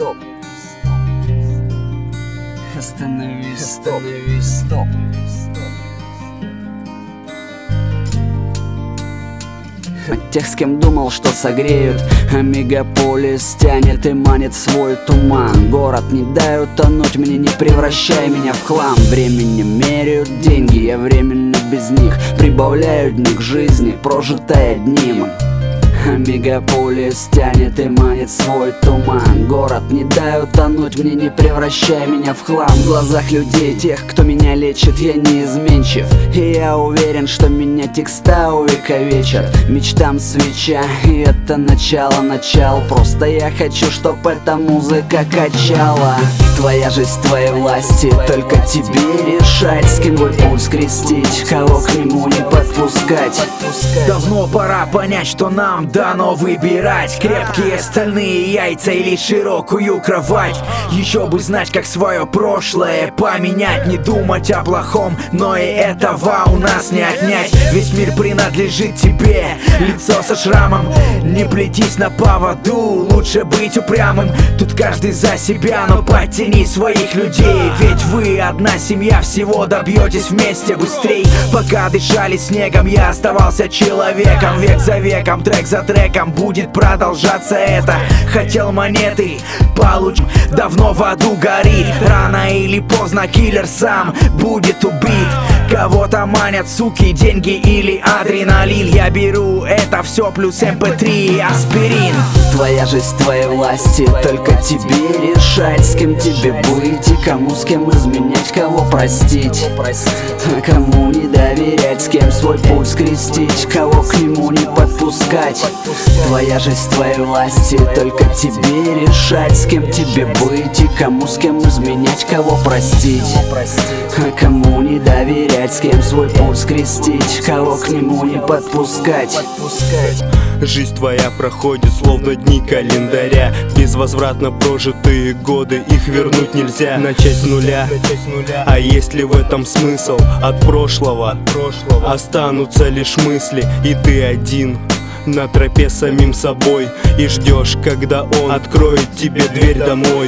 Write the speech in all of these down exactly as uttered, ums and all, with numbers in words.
стоп. Остановись, остановись, стоп. От тех, с кем думал, что согреют, а мегаполис тянет и манит свой туман. Город не дай утонуть, мне не превращай меня в хлам. Временем меряют деньги, я временно без них прибавляю дни к жизни, прожитой одним. А мегаполис тянет и манит свой туман. Город не дай утонуть, мне не превращай меня в хлам. В глазах людей, тех, кто меня лечит, я неизменчив. И я уверен, что меня текста увековечат. Мечтам свеча, и это начало начал. Просто я хочу, чтоб эта музыка качала. Твоя жизнь в твоей власти, только тебе решать, с кем твой путь скрестить, кого к нему не подпускать. Давно пора понять, что нам дано выбирать крепкие стальные яйца или широкую кровать. Еще бы знать, как свое прошлое поменять. Не думать о плохом, но и этого у нас не отнять. Весь мир принадлежит тебе, лицо со шрамом. Не плетись на поводу, лучше быть упрямым. Тут каждый за себя, но подтяни своих людей. Ведь вы одна семья, всего добьетесь вместе быстрей. Пока дышали снегом, я оставался человеком. Век за веком, трек за треком будет продолжаться это. Хотел монеты, получим, давно в аду горит. Рано или поздно киллер сам будет убит. Кого-то манят суки, деньги или адреналин. Я беру это все плюс эм пэ три и аспирин. Твоя жизнь в твоей власти, только тебе решать, с кем тебе быть и кому с кем изменять, кого простить, а кому не доверять, с кем свой путь скрестить, кого к нему не подпускать. Твоя жизнь в твоей власти, только тебе решать, с кем тебе быть и кому с кем изменять, кого простить, а кому не доверять, с кем свой путь скрестить, кого к нему не подпускать. Жизнь твоя проходит словно дни календаря. Безвозвратно прожитые годы, их вернуть нельзя. Начать с нуля, а есть ли в этом смысл? От прошлого останутся лишь мысли, и ты один на тропе самим собой. И ждешь, когда он откроет тебе дверь домой.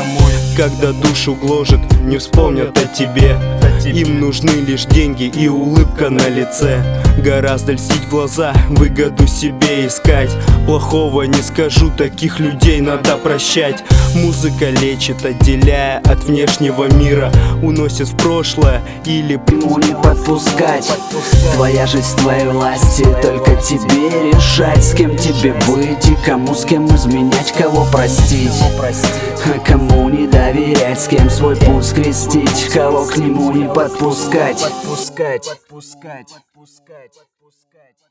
Когда душу гложет, не вспомнят о тебе. Им нужны лишь деньги и улыбка на лице. Гораздо льстить глаза, выгоду себе искать. Плохого не скажу, таких людей надо прощать. Музыка лечит, отделяя от внешнего мира. Уносит в прошлое или ему не подпускать. Твоя жизнь в твоей власти, только тебе решать, с кем тебе быть и кому с кем изменять, кого простить, а кому не доверять, с кем свой путь скрестить, кого к нему не подпускать. Подпускать, подпускать, подпускать, подпускать.